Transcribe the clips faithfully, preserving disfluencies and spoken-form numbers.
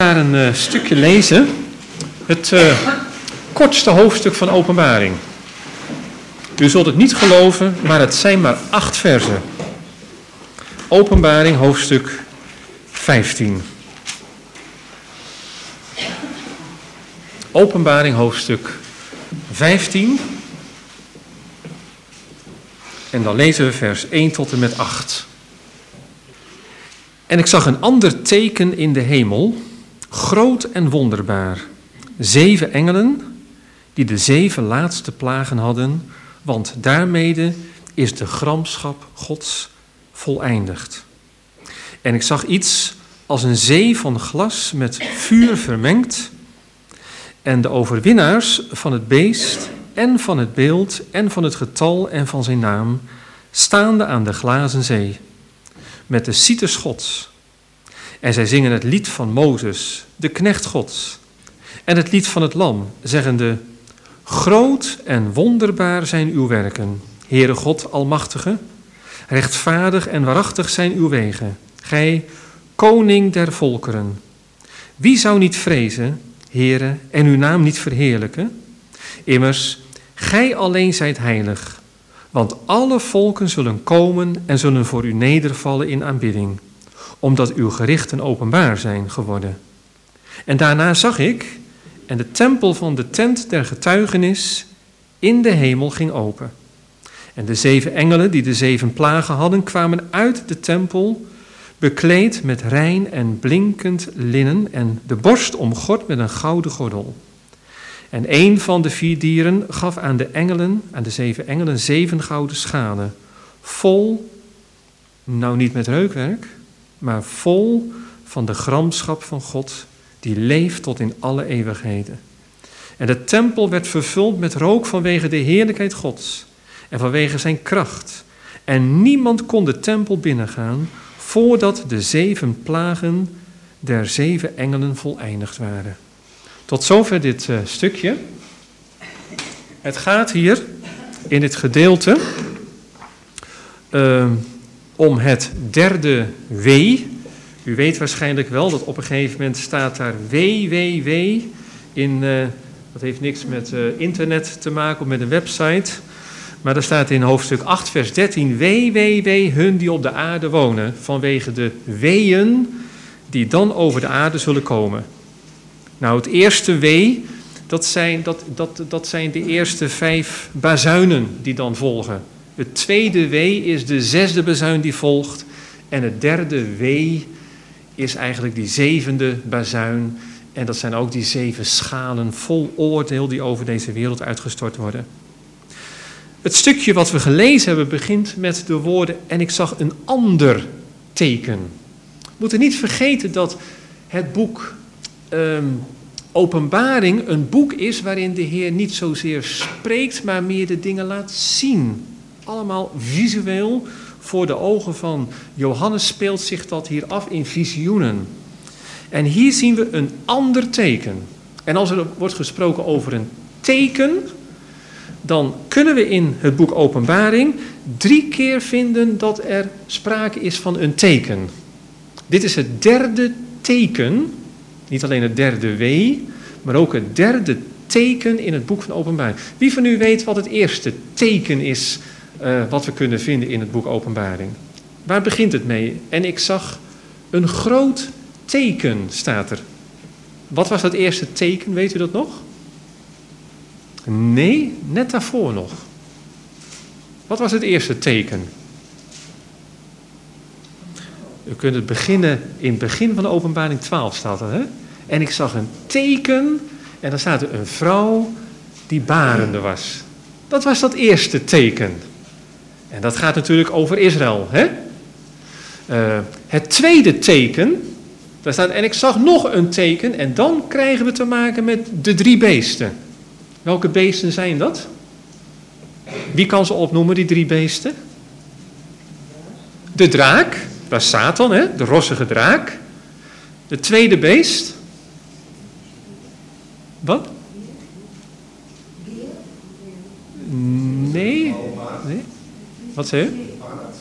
naar een uh, stukje lezen. Het uh, kortste hoofdstuk van Openbaring. U zult het niet geloven, maar het zijn maar acht verzen. Openbaring, hoofdstuk vijftien. Openbaring, hoofdstuk vijftien. En dan lezen we vers één tot en met acht. En ik zag een ander teken in de hemel, groot en wonderbaar. Zeven engelen, die de zeven laatste plagen hadden, want daarmede is de gramschap Gods voleindigd. En ik zag iets als een zee van glas met vuur vermengd. En de overwinnaars van het beest en van het beeld en van het getal en van zijn naam, staande aan de glazen zee, met de citers Gods. En zij zingen het lied van Mozes, de knecht Gods, en het lied van het Lam, zeggende: groot en wonderbaar zijn uw werken, Heere God Almachtige. Rechtvaardig en waarachtig zijn uw wegen, gij, koning der volkeren. Wie zou niet vrezen, Heere, en uw naam niet verheerlijken? Immers, gij alleen zijt heilig, want alle volken zullen komen en zullen voor u nedervallen in aanbidding, omdat uw gerichten openbaar zijn geworden. En daarna zag ik, en de tempel van de tent der getuigenis in de hemel ging open. En de zeven engelen die de zeven plagen hadden, kwamen uit de tempel, bekleed met rein en blinkend linnen en de borst omgord met een gouden gordel. En een van de vier dieren gaf aan de engelen, aan de zeven engelen, zeven gouden schalen, vol, nou niet met reukwerk, maar vol van de gramschap van God, die leeft tot in alle eeuwigheden. En de tempel werd vervuld met rook vanwege de heerlijkheid Gods en vanwege zijn kracht. En niemand kon de tempel binnengaan voordat de zeven plagen der zeven engelen voleindigd waren. Tot zover dit uh, stukje. Het gaat hier in dit gedeelte uh, om het derde wee. U weet waarschijnlijk wel dat op een gegeven moment staat daar wee, wee, wee. In, uh, dat heeft niks met uh, internet te maken of met een website. Maar er staat in hoofdstuk acht, vers dertien, wee, wee, wee, hun die op de aarde wonen, vanwege de weeën die dan over de aarde zullen komen. Nou, het eerste wee, dat zijn, dat, dat, dat zijn de eerste vijf bazuinen die dan volgen. Het tweede wee is de zesde bazuin die volgt. En het derde wee is eigenlijk die zevende bazuin. En dat zijn ook die zeven schalen vol oordeel die over deze wereld uitgestort worden. Het stukje wat we gelezen hebben begint met de woorden: en ik zag een ander teken. We moeten niet vergeten dat het boek um, Openbaring een boek is waarin de Heer niet zozeer spreekt, maar meer de dingen laat zien. Allemaal visueel. Voor de ogen van Johannes speelt zich dat hier af in visioenen. En hier zien we een ander teken. En als er wordt gesproken over een teken, dan kunnen we in het boek Openbaring drie keer vinden dat er sprake is van een teken. Dit is het derde teken, niet alleen het derde wee, maar ook het derde teken in het boek van Openbaring. Wie van u weet wat het eerste teken is uh, wat we kunnen vinden in het boek Openbaring? Waar begint het mee? En ik zag een groot teken, staat er. Wat was dat eerste teken, weet u dat nog? Nee, net daarvoor nog. Wat was het eerste teken? U kunt het beginnen, in het begin van de Openbaring twaalf staat er, hè? En ik zag een teken, en dan staat er een vrouw die barende was. Dat was dat eerste teken. En dat gaat natuurlijk over Israël, hè? Uh, het tweede teken, daar staat, en ik zag nog een teken, en dan krijgen we te maken met de drie beesten. Welke beesten zijn dat? Wie kan ze opnoemen, die drie beesten? De draak, dat is Satan, hè? De rossige draak. De tweede beest. Wat? Nee. nee. Wat zei je?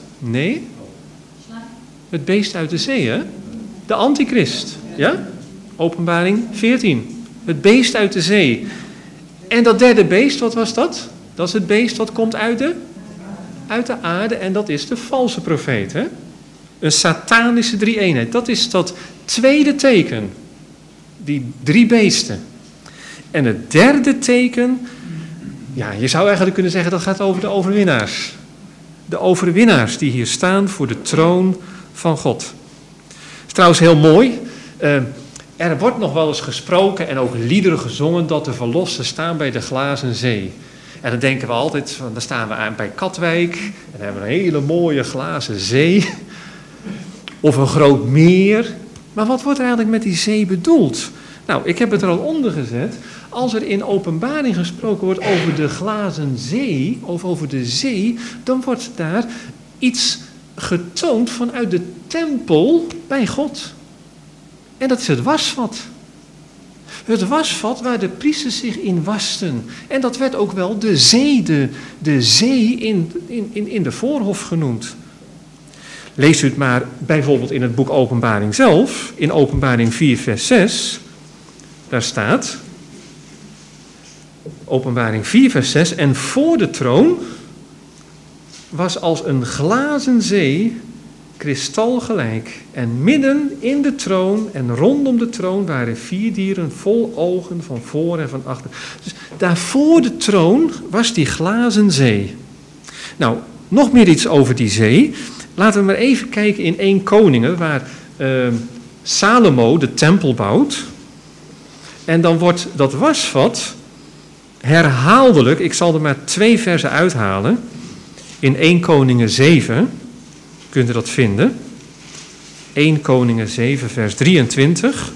Nee. Het beest uit de zee, hè? De antichrist, ja? Openbaring veertien. Het beest uit de zee. En dat derde beest, wat was dat? Dat is het beest wat komt uit de, uit de aarde en dat is de valse profeet. Hè? Een satanische drie-eenheid. Dat is dat tweede teken. Die drie beesten. En het derde teken, ja, je zou eigenlijk kunnen zeggen dat gaat over de overwinnaars. De overwinnaars die hier staan voor de troon van God. Het is trouwens heel mooi. Uh, er wordt nog wel eens gesproken en ook liederen gezongen dat de verlosten staan bij de glazen zee. En dan denken we altijd, van, dan staan we aan bij Katwijk en dan hebben we een hele mooie glazen zee. Of een groot meer. Maar wat wordt er eigenlijk met die zee bedoeld? Nou, ik heb het er al onder gezet. Als er in Openbaring gesproken wordt over de glazen zee, of over de zee, dan wordt daar iets getoond vanuit de tempel bij God. En dat is het wasvat. Het wasvat waar de priesters zich in wasten. En dat werd ook wel de zee, de, de zee in, in, in de voorhof genoemd. Leest u het maar bijvoorbeeld in het boek Openbaring zelf, in Openbaring vier vers zes, daar staat, Openbaring vier vers zes, en voor de troon was als een glazen zee kristalgelijk. En midden in de troon en rondom de troon waren vier dieren vol ogen van voor en van achter. Dus daar voor de troon was die glazen zee. Nou, nog meer iets over die zee. Laten we maar even kijken in Eerste Koningen, waar uh, Salomo de tempel bouwt. En dan wordt dat wasvat herhaaldelijk, ik zal er maar twee versen uithalen. In Eerste Koningen zeven, kunt u dat vinden. Eerste Koningen zeven, vers drieëntwintig.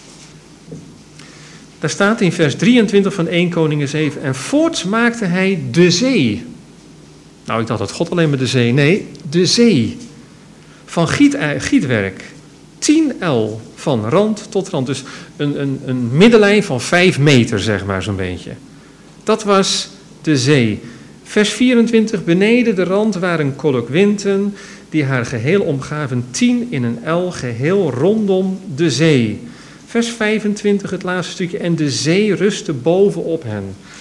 Daar staat in vers drieëntwintig van Eerste Koningen zeven. En voorts maakte hij de zee. Nou, ik dacht dat God alleen maar de zee. Nee, de zee. Van giet, gietwerk. tien el van rand tot rand. Dus een, een, een middenlijn van vijf meter, zeg maar, zo'n beetje. Dat was de zee. Vers vierentwintig. Beneden de rand waren kolkwinten die haar geheel omgaven. tien in een el geheel rondom de zee. Vers vijfentwintig, het laatste stukje. En de zee rustte bovenop hen.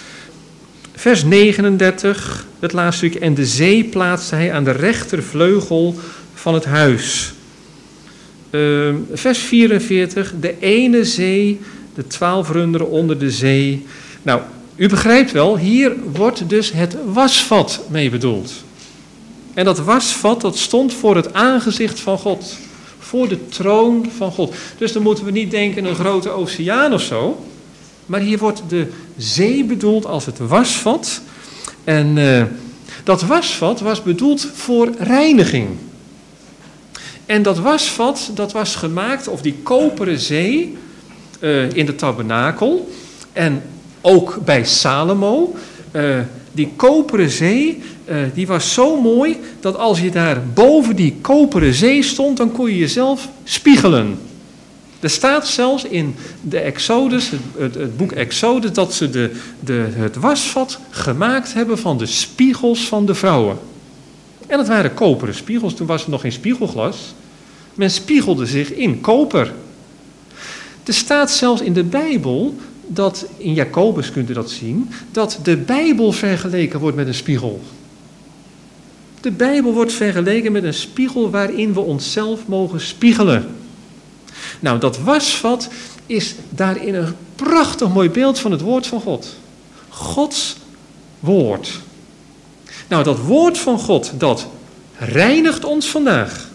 Vers negenendertig, het laatste stukje. En de zee plaatste hij aan de rechtervleugel van het huis. Uh, vers vierenveertig, de ene zee, de twaalf runderen onder de zee. Nou, u begrijpt wel, hier wordt dus het wasvat mee bedoeld. En dat wasvat, dat stond voor het aangezicht van God. Voor de troon van God. Dus dan moeten we niet denken een grote oceaan of zo. Maar hier wordt de zee bedoeld als het wasvat. En uh, dat wasvat was bedoeld voor reiniging. En dat wasvat, dat was gemaakt, of die koperen zee, uh, in de tabernakel. En ook bij Salomo. Uh, die koperen zee, uh, die was zo mooi, dat als je daar boven die koperen zee stond, dan kon je jezelf spiegelen. Er staat zelfs in de Exodus, het, het, het boek Exodus, dat ze de, de, het wasvat gemaakt hebben van de spiegels van de vrouwen. En dat waren koperen spiegels, toen was er nog geen spiegelglas. Men spiegelde zich in koper. Er staat zelfs in de Bijbel, dat in Jacobus kunt u dat zien, dat de Bijbel vergeleken wordt met een spiegel. De Bijbel wordt vergeleken met een spiegel waarin we onszelf mogen spiegelen. Nou, dat wasvat is daarin een prachtig mooi beeld van het woord van God. Gods woord. Nou, dat woord van God, dat reinigt ons vandaag.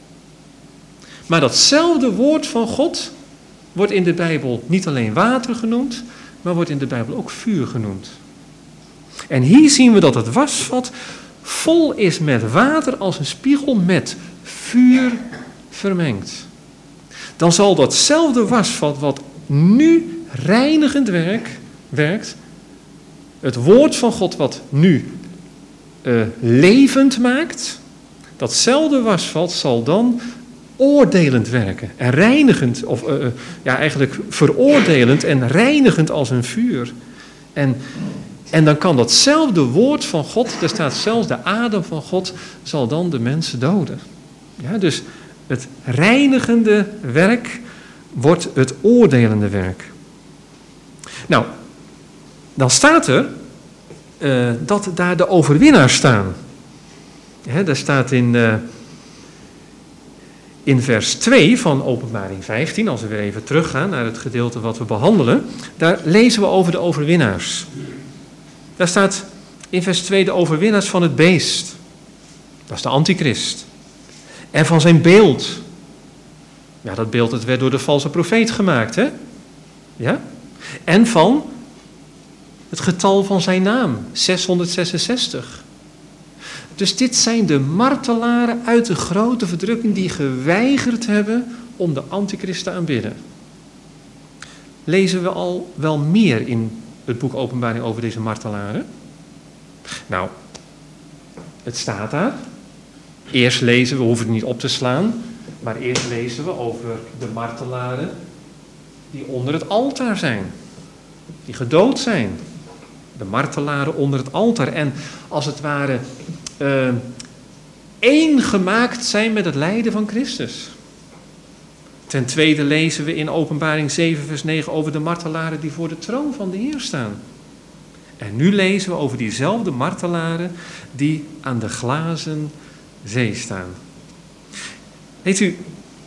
Maar datzelfde woord van God wordt in de Bijbel niet alleen water genoemd, maar wordt in de Bijbel ook vuur genoemd. En hier zien we dat het wasvat vol is met water als een spiegel met vuur vermengd. Dan zal datzelfde wasvat wat nu reinigend werk, werkt, het woord van God wat nu uh, levend maakt, datzelfde wasvat zal dan oordelend werken en reinigend, of uh, ja eigenlijk veroordelend en reinigend als een vuur. En, en dan kan datzelfde woord van God, er staat zelfs de adem van God, zal dan de mensen doden. Ja, dus het reinigende werk wordt het oordelende werk. Nou, dan staat er uh, dat daar de overwinnaars staan. Hè, daar staat in, uh, in vers twee van Openbaring vijftien, als we weer even teruggaan naar het gedeelte wat we behandelen, daar lezen we over de overwinnaars. Daar staat in vers twee de overwinnaars van het beest. Dat is de antichrist. En van zijn beeld. Ja, dat beeld dat werd door de valse profeet gemaakt, hè? Ja? En van het getal van zijn naam, zeshonderdzesenzestig. Dus dit zijn de martelaren uit de grote verdrukking die geweigerd hebben om de antichrist te aanbidden. Lezen we al wel meer in het boek Openbaring over deze martelaren? Nou, het staat daar. Eerst lezen we, we hoeven het niet op te slaan, maar eerst lezen we over de martelaren die onder het altaar zijn. Die gedood zijn. De martelaren onder het altaar. En als het ware uh, één gemaakt zijn met het lijden van Christus. Ten tweede lezen we in Openbaring zeven vers negen over de martelaren die voor de troon van de Heer staan. En nu lezen we over diezelfde martelaren die aan de glazen zee staan. Weet u,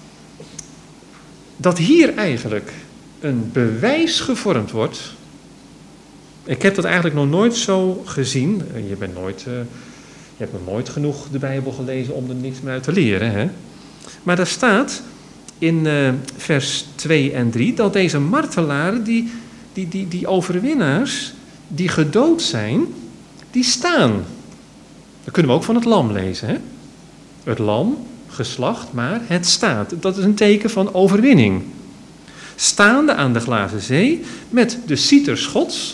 dat hier eigenlijk een bewijs gevormd wordt. Ik heb dat eigenlijk nog nooit zo gezien. Je bent nooit, uh, je hebt nog nooit genoeg de Bijbel gelezen om er niets meer uit te leren. Hè? Maar daar staat in uh, vers twee en drie dat deze martelaren, die, die, die, die overwinnaars, die gedood zijn, die staan. Dat kunnen we ook van het lam lezen. Hè? Het lam, geslacht, maar het staat. Dat is een teken van overwinning. Staande aan de glazen zee met de cieters Gods.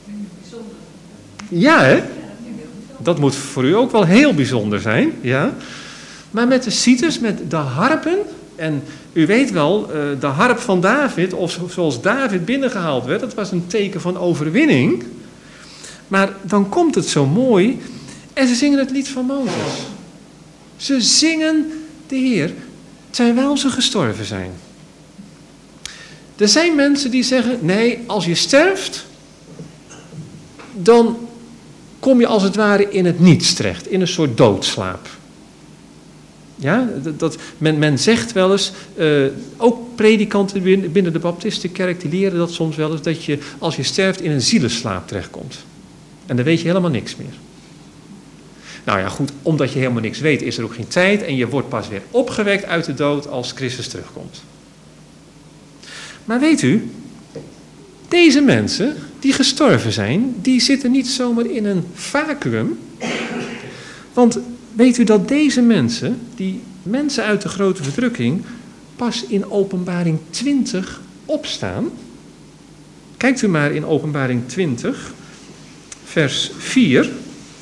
Ja, hè? Dat moet voor u ook wel heel bijzonder zijn. Ja. Maar met de cieters, met de harpen. En u weet wel, de harp van David, of zoals David binnengehaald werd, dat was een teken van overwinning. Maar dan komt het zo mooi. En ze zingen het lied van Mozes. Ze zingen de Heer terwijl ze gestorven zijn. Er zijn mensen die zeggen, nee, als je sterft, dan kom je als het ware in het niets terecht, in een soort doodslaap. Ja, dat, men, men zegt wel eens, uh, ook predikanten binnen, binnen de Baptistenkerk, die leren dat soms wel eens, dat je als je sterft in een zielenslaap terechtkomt. En dan weet je helemaal niks meer. Nou ja, goed, omdat je helemaal niks weet, is er ook geen tijd en je wordt pas weer opgewekt uit de dood als Christus terugkomt. Maar weet u, deze mensen die gestorven zijn, die zitten niet zomaar in een vacuüm. Want weet u dat deze mensen, die mensen uit de grote verdrukking, pas in Openbaring twintig opstaan? Kijkt u maar in Openbaring twintig, vers vier.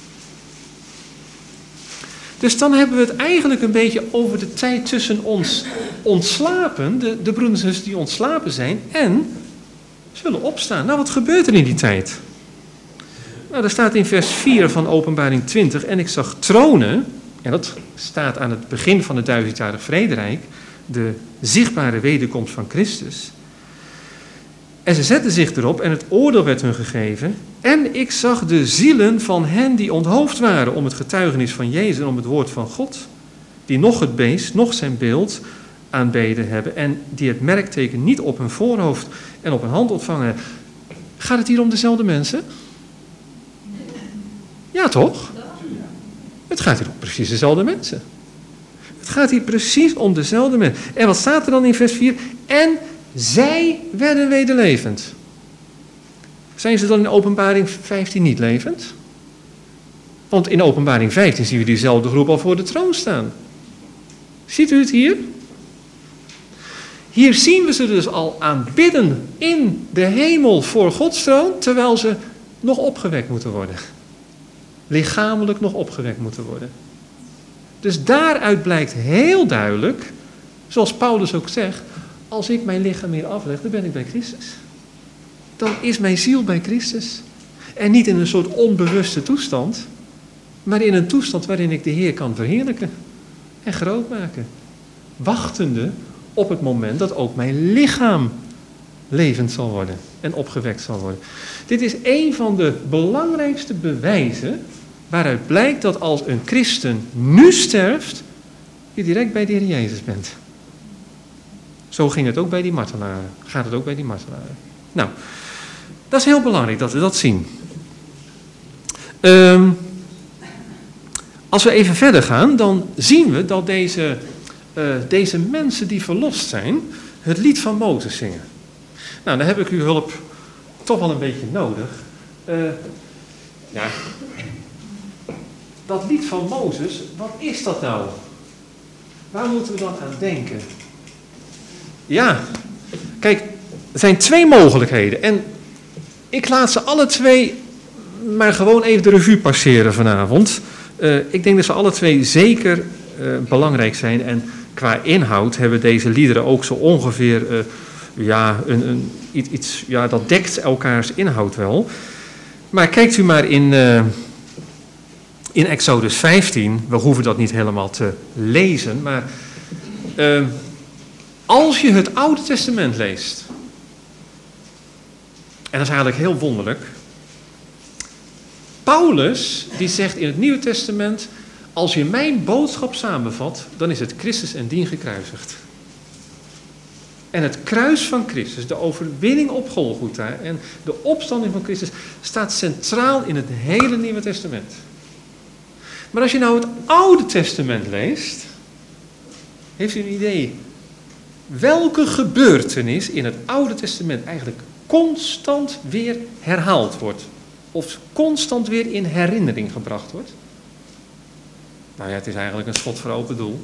Dus dan hebben we het eigenlijk een beetje over de tijd tussen ons ontslapen, de, de broeders en zussen die ontslapen zijn, en zullen opstaan. Nou, wat gebeurt er in die tijd? Nou, er staat in vers vier van Openbaring twintig, en ik zag tronen, en dat staat aan het begin van het duizendjarig vrederijk, de zichtbare wederkomst van Christus. En ze zetten zich erop en het oordeel werd hun gegeven. En ik zag de zielen van hen die onthoofd waren om het getuigenis van Jezus en om het woord van God. Die nog het beest, nog zijn beeld aanbeden hebben. En die het merkteken niet op hun voorhoofd en op hun hand ontvangen hebben. Gaat het hier om dezelfde mensen? Ja, toch? Het gaat hier om precies dezelfde mensen. Het gaat hier precies om dezelfde mensen. En wat staat er dan in vers vier? En zij werden wederlevend. Zijn ze dan in Openbaring vijftien niet levend? Want in Openbaring vijftien zien we diezelfde groep al voor de troon staan. Ziet u het hier? Hier zien we ze dus al aanbidden in de hemel voor Gods troon, terwijl ze nog opgewekt moeten worden. Lichamelijk nog opgewekt moeten worden. Dus daaruit blijkt heel duidelijk, zoals Paulus ook zegt, als ik mijn lichaam hier afleg, dan ben ik bij Christus. Dan is mijn ziel bij Christus. En niet in een soort onbewuste toestand, maar in een toestand waarin ik de Heer kan verheerlijken en groot maken. Wachtende op het moment dat ook mijn lichaam levend zal worden en opgewekt zal worden. Dit is een van de belangrijkste bewijzen waaruit blijkt dat als een christen nu sterft, je direct bij de Heer Jezus bent. Zo ging het ook bij die martelaren. Gaat het ook bij die martelaren. Nou, dat is heel belangrijk dat we dat zien. Um, als we even verder gaan, dan zien we dat deze, uh, deze mensen die verlost zijn, het lied van Mozes zingen. Nou, dan heb ik uw hulp toch wel een beetje nodig. Uh, ja, dat lied van Mozes, wat is dat nou? Waar moeten we dan aan denken? Ja, kijk, er zijn twee mogelijkheden. En ik laat ze alle twee maar gewoon even de revue passeren vanavond. Uh, ik denk dat ze alle twee zeker uh, belangrijk zijn. En qua inhoud hebben deze liederen ook zo ongeveer... Uh, ja, een, een, iets, ja, dat dekt elkaars inhoud wel. Maar kijkt u maar in... Uh, In Exodus vijftien, we hoeven dat niet helemaal te lezen, maar uh, als je het Oude Testament leest, en dat is eigenlijk heel wonderlijk, Paulus die zegt in het Nieuwe Testament, als je mijn boodschap samenvat, dan is het Christus en dien gekruisigd. En het kruis van Christus, de overwinning op Golgotha en de opstanding van Christus, staat centraal in het hele Nieuwe Testament. Maar als je nou het Oude Testament leest, heeft u een idee welke gebeurtenis in het Oude Testament eigenlijk constant weer herhaald wordt? Of constant weer in herinnering gebracht wordt? Nou ja, het is eigenlijk een schot voor open doel.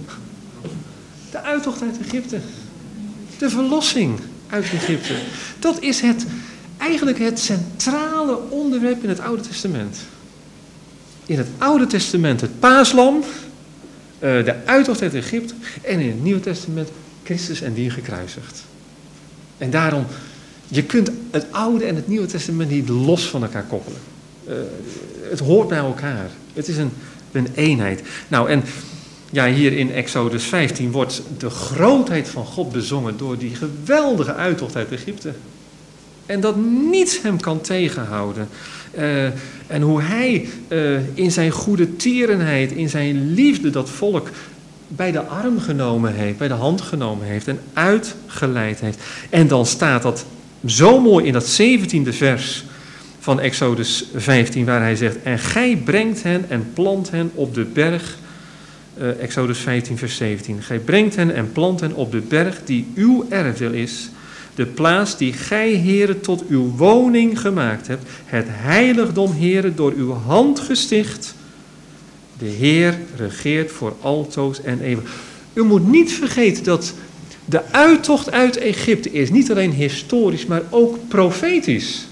De uittocht uit Egypte. De verlossing uit Egypte. Dat is het, eigenlijk het centrale onderwerp in het Oude Testament. In het Oude Testament het paaslam, de uittocht uit Egypte, en in het Nieuwe Testament Christus en dien gekruisigd. En daarom, je kunt het Oude en het Nieuwe Testament niet los van elkaar koppelen. Uh, het hoort bij elkaar. Het is een, een eenheid. Nou, en ja, hier in Exodus vijftien wordt de grootheid van God bezongen door die geweldige uittocht uit Egypte. En dat niets hem kan tegenhouden. Uh, en hoe hij uh, in zijn goede tierenheid, in zijn liefde dat volk bij de arm genomen heeft, bij de hand genomen heeft en uitgeleid heeft. En dan staat dat zo mooi in dat zeventiende vers van Exodus vijftien, waar hij zegt, en gij brengt hen en plant hen op de berg, uh, Exodus vijftien vers zeventien, gij brengt hen en plant hen op de berg die uw erfdeel is, de plaats die gij, Heere, tot uw woning gemaakt hebt, het heiligdom, Heere, door uw hand gesticht. De Heer regeert voor altoos en eeuwig. U moet niet vergeten dat de uittocht uit Egypte is niet alleen historisch, maar ook profetisch.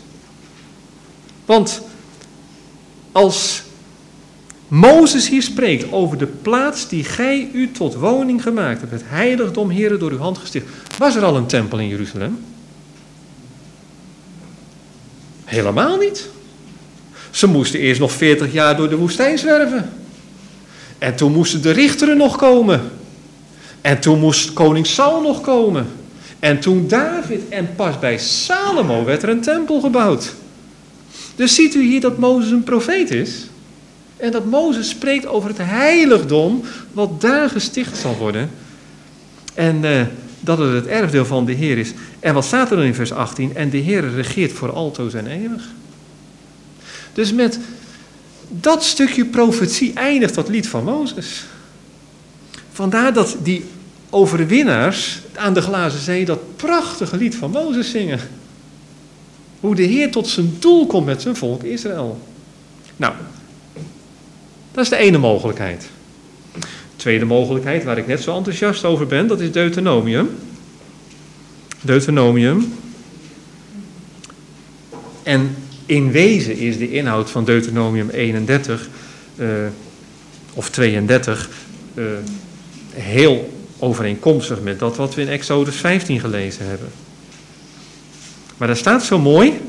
Want als Mozes hier spreekt over de plaats die gij u tot woning gemaakt hebt, het heiligdom, Heere, door uw hand gesticht, was er al een tempel in Jeruzalem? Helemaal niet. Ze moesten eerst nog veertig jaar door de woestijn zwerven. En toen moesten de richteren nog komen. En toen moest koning Saul nog komen. En toen David, en pas bij Salomo werd er een tempel gebouwd. Dus ziet u hier dat Mozes een profeet is? En dat Mozes spreekt over het heiligdom wat daar gesticht zal worden. En uh, dat het het erfdeel van de Heer is. En wat staat er dan in vers achttien? En de Heer regeert voor altoos en eeuwig. Dus met dat stukje profetie eindigt dat lied van Mozes. Vandaar dat die overwinnaars aan de glazen zee dat prachtige lied van Mozes zingen. Hoe de Heer tot zijn doel komt met zijn volk Israël. Nou, dat is de ene mogelijkheid. De tweede mogelijkheid, waar ik net zo enthousiast over ben, dat is Deuteronomium. Deuteronomium. En in wezen is de inhoud van Deuteronomium eenendertig uh, of tweeëndertig uh, heel overeenkomstig met dat wat we in Exodus vijftien gelezen hebben. Maar daar staat zo mooi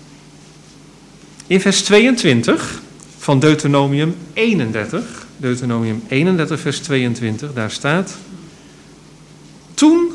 in vers tweeëntwintig van Deuteronomium eenendertig. Deuteronomium eenendertig vers tweeëntwintig, daar staat: Toen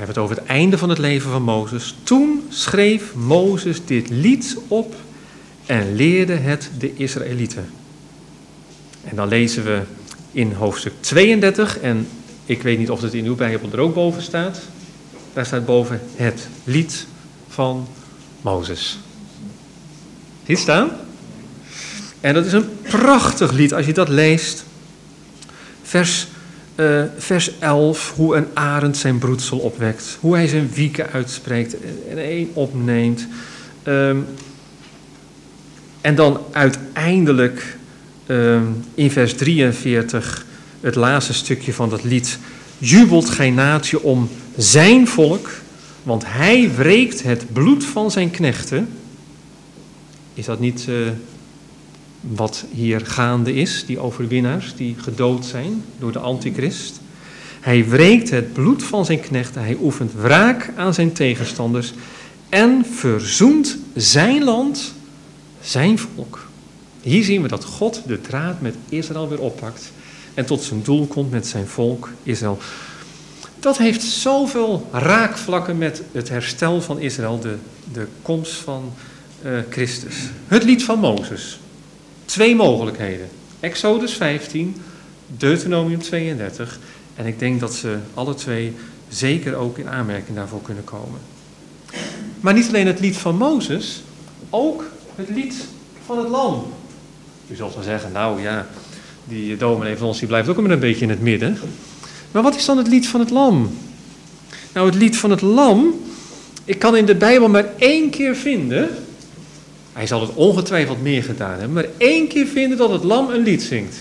hebben het over het einde van het leven van Mozes. Toen schreef Mozes dit lied op en leerde het de Israëlieten. En dan lezen we in hoofdstuk tweeëndertig, en ik weet niet of het in uw Bijbel er ook boven staat. Daar staat boven het lied van Mozes. Zie je staan? En dat is een prachtig lied als je dat leest. Vers, uh, vers elf, hoe een arend zijn broedsel opwekt. Hoe hij zijn wieken uitspreekt en één opneemt. Um, en dan uiteindelijk um, in vers drieënveertig, het laatste stukje van dat lied. Jubelt gij natie om zijn volk, want hij wreekt het bloed van zijn knechten. Is dat niet uh, wat hier gaande is, die overwinnaars die gedood zijn door de antichrist? Hij wreekt het bloed van zijn knechten, hij oefent wraak aan zijn tegenstanders en verzoent zijn land, zijn volk. Hier zien we dat God de draad met Israël weer oppakt en tot zijn doel komt met zijn volk Israël. Dat heeft zoveel raakvlakken met het herstel van Israël, de, de komst van uh, Christus. Het lied van Mozes. Twee mogelijkheden. Exodus vijftien, Deuteronomium tweeëndertig. En ik denk dat ze alle twee zeker ook in aanmerking daarvoor kunnen komen. Maar niet alleen het lied van Mozes, ook het lied van het lam. U zult wel zeggen, nou ja, die dominee van ons die blijft ook maar een beetje in het midden. Maar wat is dan het lied van het lam? Nou, het lied van het lam, ik kan in de Bijbel maar één keer vinden. Hij zal het ongetwijfeld meer gedaan hebben, maar één keer vinden dat het lam een lied zingt.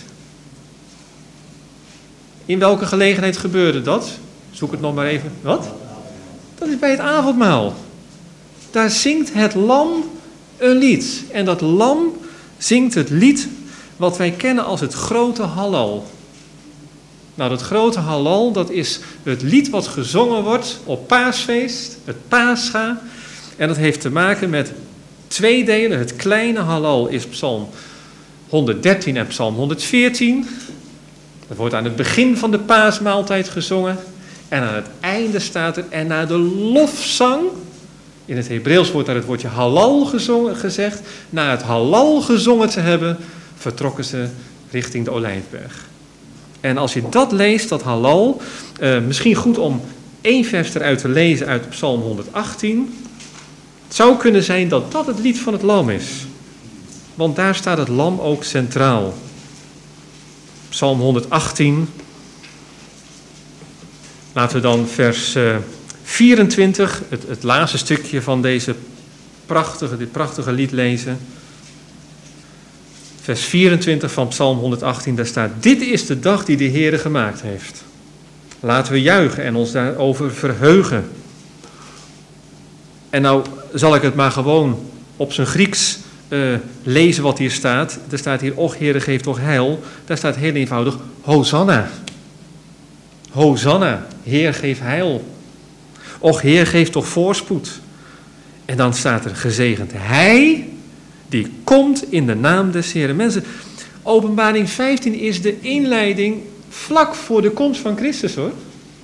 In welke gelegenheid gebeurde dat? Zoek het nog maar even. Wat? Dat is bij het avondmaal. Daar zingt het lam een lied. En dat lam zingt het lied wat wij kennen als het grote Hallel. Nou, dat grote Hallel, dat is het lied wat gezongen wordt op Paasfeest, het Pascha. En dat heeft te maken met twee delen. Het kleine Hallel is Psalm honderddertien en Psalm honderdveertien. Dat wordt aan het begin van de paasmaaltijd gezongen. En aan het einde staat er, en na de lofzang, in het Hebreeuws wordt daar het woordje halal gezongen, gezegd. Na het halal gezongen te hebben, vertrokken ze richting de Olijfberg. En als je dat leest, dat halal, uh, misschien goed om één vers eruit te lezen uit Psalm honderdachttien. Het zou kunnen zijn dat dat het lied van het lam is. Want daar staat het lam ook centraal. Psalm honderdachttien. Laten we dan vers uh, vierentwintig, het, het laatste stukje van deze prachtige, dit prachtige lied lezen. Vers vierentwintig van Psalm honderdachttien, daar staat: dit is de dag die de Heere gemaakt heeft. Laten we juichen en ons daarover verheugen. En nou zal ik het maar gewoon op zijn Grieks uh, lezen wat hier staat. Er staat hier, och Heere, geef toch heil. Daar staat heel eenvoudig, Hosanna. Hosanna, Heer, geef heil. Och Heer, geef toch voorspoed. En dan staat er, gezegend Hij die komt in de naam des Heeren. Mensen, Openbaring vijftien is de inleiding vlak voor de komst van Christus, hoor.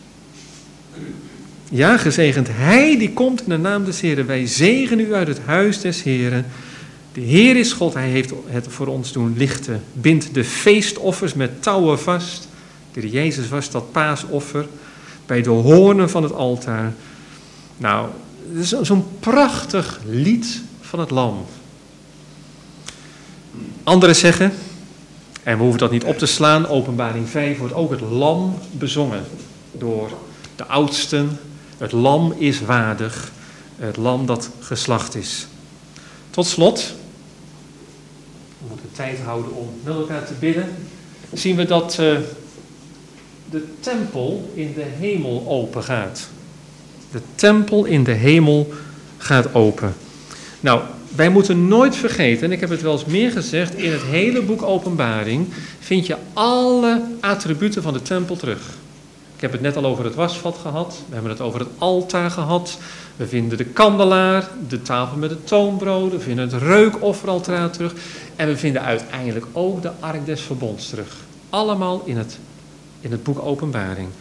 Ja, gezegend Hij die komt in de naam des Heeren. Wij zegenen u uit het huis des Heeren. De Heer is God, Hij heeft het voor ons doen lichten. Bindt de feestoffers met touwen vast. De Heer Jezus was dat paasoffer bij de hoornen van het altaar. Nou, het is zo'n prachtig lied van het lam. Anderen zeggen, en we hoeven dat niet op te slaan, Openbaring vijf wordt ook het lam bezongen door de oudsten. Het lam is waardig, het lam dat geslacht is. Tot slot, we moeten tijd houden om met elkaar te bidden, zien we dat uh, de tempel in de hemel open gaat. De tempel in de hemel gaat open. Nou, wij moeten nooit vergeten, en ik heb het wel eens meer gezegd, in het hele boek Openbaring vind je alle attributen van de tempel terug. Ik heb het net al over het wasvat gehad, we hebben het over het altaar gehad, we vinden de kandelaar, de tafel met de toonbroden, we vinden het reukofferaltaar terug en we vinden uiteindelijk ook de ark des verbonds terug. Allemaal in het, in het boek Openbaring.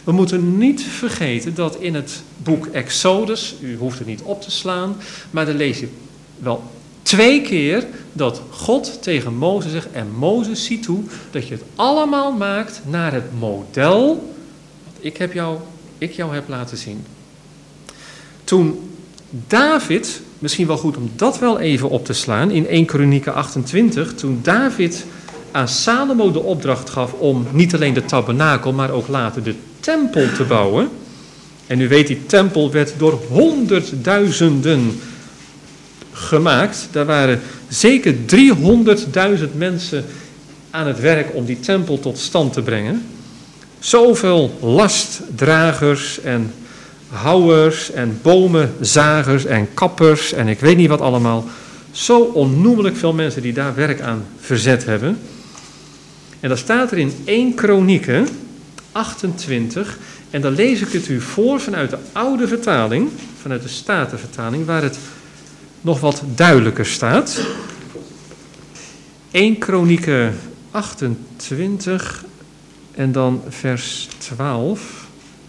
We moeten niet vergeten dat in het boek Exodus, u hoeft het niet op te slaan, maar dan lees je wel twee keer dat God tegen Mozes zegt, en Mozes ziet toe dat je het allemaal maakt naar het model wat ik, heb jou, ik jou heb laten zien. Toen David, misschien wel goed om dat wel even op te slaan, in eerste Kronieken achtentwintig, toen David aan Salomo de opdracht gaf om niet alleen de tabernakel, maar ook later de tempel te bouwen. En u weet, die tempel werd door honderdduizenden gemaakt. Daar waren zeker driehonderdduizend mensen aan het werk om die tempel tot stand te brengen. Zoveel lastdragers en houwers en bomenzagers en kappers en ik weet niet wat allemaal. Zo onnoemelijk veel mensen die daar werk aan verzet hebben. En dan staat er in eerste Kronieken achtentwintig, en dan lees ik het u voor vanuit de oude vertaling, vanuit de Statenvertaling, waar het nog wat duidelijker staat. eerste Kronieken achtentwintig en dan vers twaalf.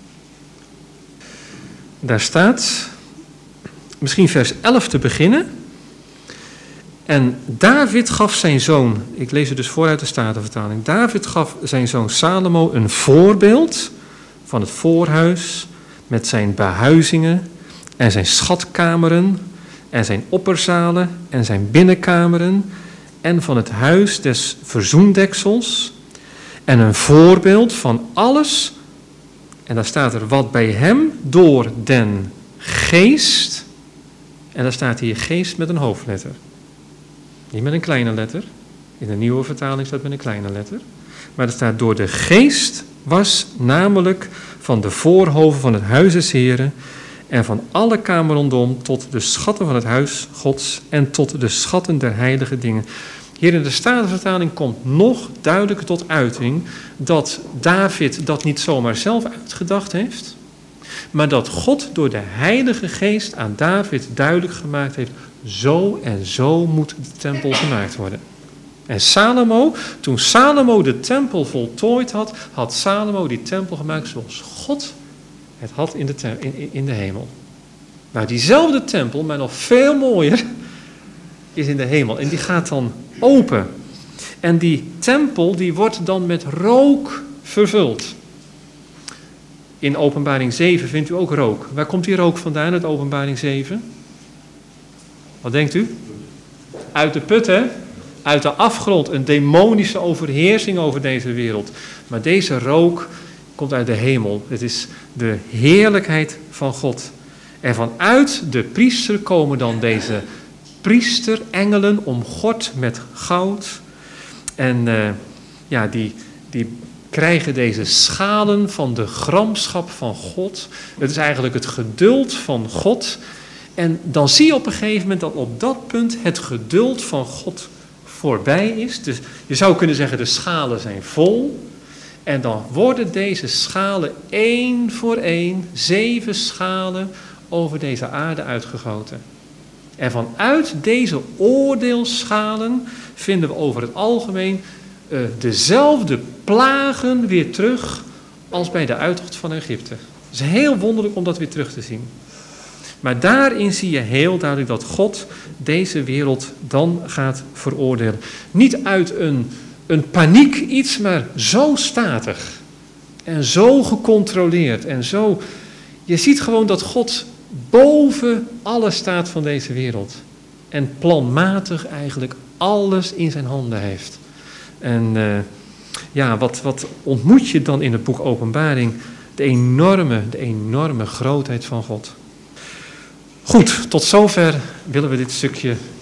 Daar staat, misschien vers elf te beginnen. En David gaf zijn zoon, ik lees het dus vooruit de Statenvertaling. David gaf zijn zoon Salomo een voorbeeld van het voorhuis met zijn behuizingen en zijn schatkameren en zijn opperzalen en zijn binnenkameren en van het huis des verzoendeksels en een voorbeeld van alles. En daar staat er wat bij hem door den geest, en daar staat hier geest met een hoofdletter. Niet met een kleine letter. In de nieuwe vertaling staat met een kleine letter. Maar er staat door de geest was namelijk van de voorhoven van het huis des Heren en van alle kamer rondom tot de schatten van het huis Gods en tot de schatten der heilige dingen. Hier in de Statenvertaling komt nog duidelijker tot uiting dat David dat niet zomaar zelf uitgedacht heeft, maar dat God door de Heilige Geest aan David duidelijk gemaakt heeft, zo en zo moet de tempel gemaakt worden. En Salomo, toen Salomo de tempel voltooid had, had Salomo die tempel gemaakt zoals God het had in de, te- in, in de hemel. Nou, diezelfde tempel, maar nog veel mooier, is in de hemel. En die gaat dan open. En die tempel, die wordt dan met rook vervuld. In Openbaring zeven vindt u ook rook. Waar komt die rook vandaan uit Openbaring zeven? Wat denkt u? Uit de put, hè? Uit de afgrond. Een demonische overheersing over deze wereld. Maar deze rook komt uit de hemel. Het is de heerlijkheid van God. En vanuit de priester komen dan deze priesterengelen omgord met goud. En uh, ja, die, die krijgen deze schalen van de gramschap van God. Het is eigenlijk het geduld van God. En dan zie je op een gegeven moment dat op dat punt het geduld van God voorbij is. Dus je zou kunnen zeggen, de schalen zijn vol. En dan worden deze schalen één voor één, zeven schalen over deze aarde uitgegoten. En vanuit deze oordeelschalen vinden we over het algemeen uh, dezelfde plagen weer terug als bij de uittocht van Egypte. Het is heel wonderlijk om dat weer terug te zien. Maar daarin zie je heel duidelijk dat God deze wereld dan gaat veroordelen. Niet uit een, een paniek iets, maar zo statig. En zo gecontroleerd. En zo. Je ziet gewoon dat God boven alles staat van deze wereld. En planmatig eigenlijk alles in zijn handen heeft. En uh, ja, wat, wat ontmoet je dan in het boek Openbaring? De enorme, de enorme grootheid van God. Goed, tot zover willen we dit stukje